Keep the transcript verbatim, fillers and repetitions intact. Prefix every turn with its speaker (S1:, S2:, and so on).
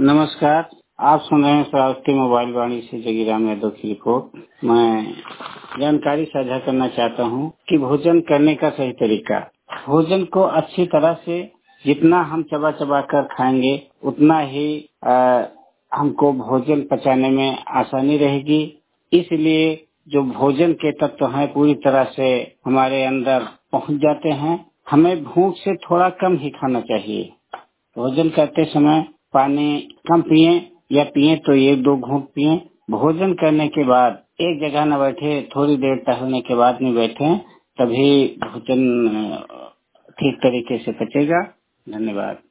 S1: नमस्कार। आप सुन रहे हैं श्रावस्ती मोबाइल वाणी से जगीराम यादव की रिपोर्ट। मैं जानकारी साझा करना चाहता हूं कि भोजन करने का सही तरीका। भोजन को अच्छी तरह से जितना हम चबा चबा कर खाएंगे उतना ही आ, हमको भोजन पचाने में आसानी रहेगी। इसलिए जो भोजन के तत्व हैं पूरी तरह से हमारे अंदर पहुंच जाते हैं। हमें भूख से थोड़ा कम ही खाना चाहिए। भोजन करते समय पानी कम पिए या पिए तो एक दो घूंट पिए। भोजन करने के बाद एक जगह न बैठे, थोड़ी देर टहलने के बाद नहीं बैठे, तभी भोजन ठीक तरीके से पचेगा। धन्यवाद।